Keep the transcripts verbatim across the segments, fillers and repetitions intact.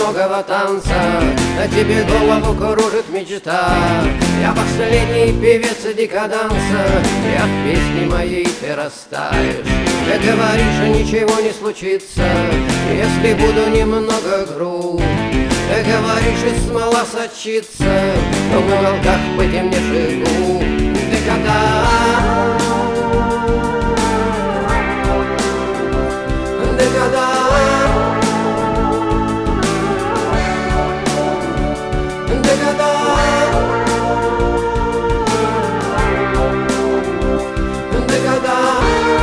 одинокого танца, на тебе голову кружит мечта. Я последний певец декаданса, и от песни моей ты растаешь. Ты говоришь, ничего не случится, если буду немного груб. Ты говоришь, и смола сочится, но в уголках потемневших губ. Декаданс, декаданс, декаданс, декаданс.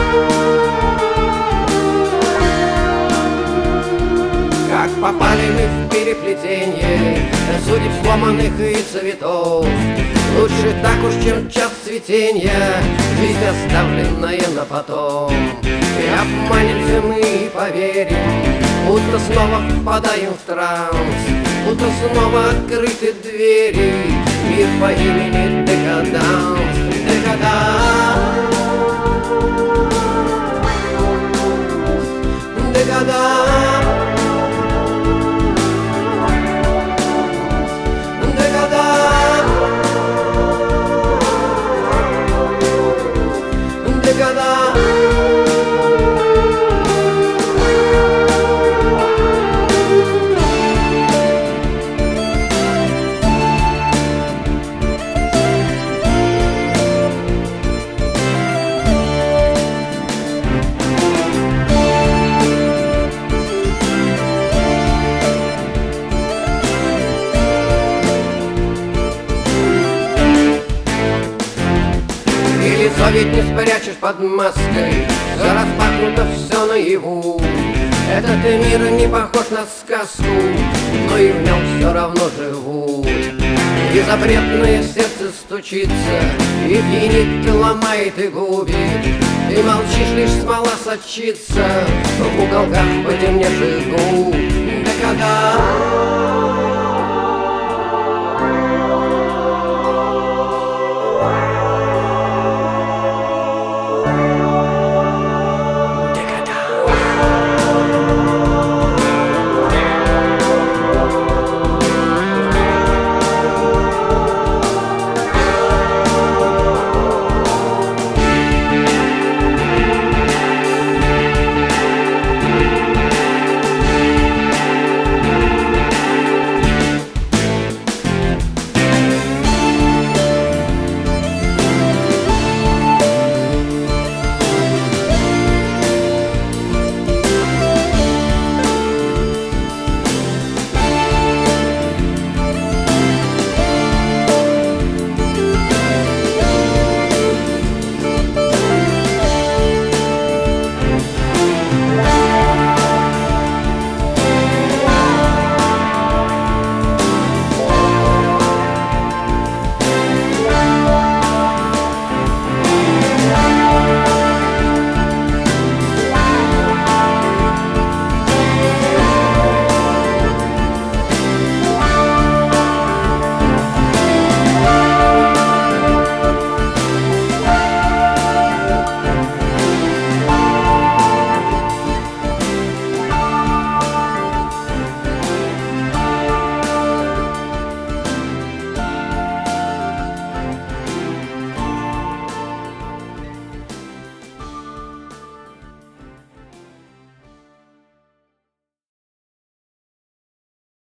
Как попали мы в переплетение судеб сломанных и цветов. Лучше так уж, чем час цветения, жизнь оставленная на потом. И обманемся мы и поверим, будто снова впадаем в транс, будто снова открыты двери. Мир по имени Декаданс, Декаданс, Декаданс, Декаданс, Декаданс. Лицо ведь не спрячешь под маской, все распахнуто, все наяву. Этот мир не похож на сказку, но и в нем все равно живу. И запретное сердце стучится, и пьянит, ломает и губит. Ты молчишь, лишь смола сочится в уголках потемневших губ. Декаданс,